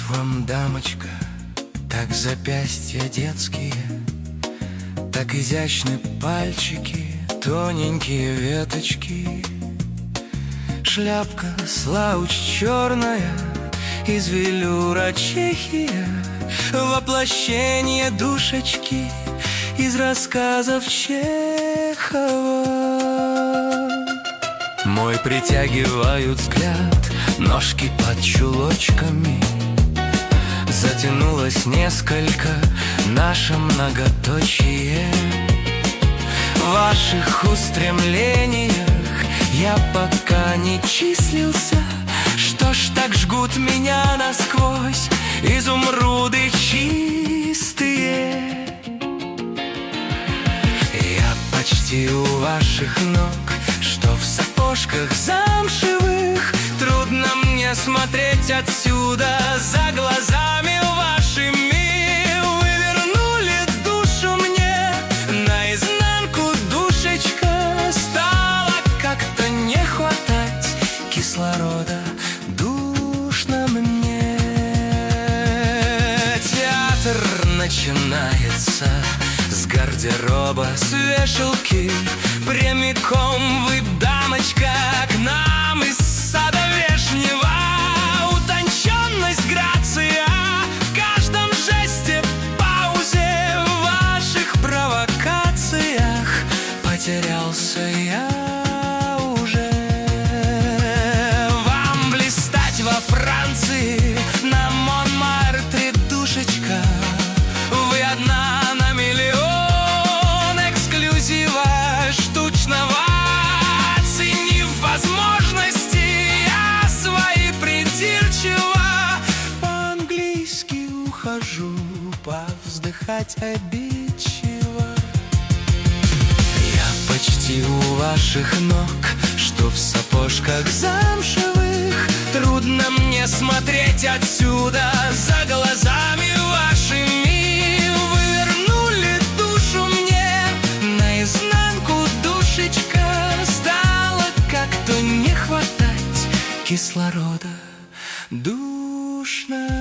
вам, дамочка, так запястья детские, так изящны пальчики, тоненькие веточки. Шляпка слауч черная, из велюра Чехия, воплощение душечки из рассказов Чехова. Мой притягивают взгляд ножки под чулочками. Затянулось несколько наше многоточие. В ваших устремлениях я пока не числился. Что ж так жгут меня насквозь изумруды чистые? Я почти у ваших ног, что в сапожках замшевых. Трудно мне смотреть отсюда, за глазами вашими. Вы вернули душу мне наизнанку, душечка. Стало как-то не хватать кислорода, душно мне. Театр начинается с гардероба, с вешалки. Прямиком вы, дамочка, к нам из сада вешнего. Утонченность, грация в каждом жесте, паузе, в ваших провокациях потерялся я уже. Вам блистать во Франции, на Монмартре, душечка. Вы одна на миллион эксклюзива штучного. Оценив возможности, я свои придирчиво по-английски ухожу, повздыхать обидчиво. Я почти у ваших ног, что в сапожках замшевых. Трудно мне смотреть отсюда, за глазами вашими. Вы вернули душу мне наизнанку, душечка. Стало как-то не хватать кислорода, душно.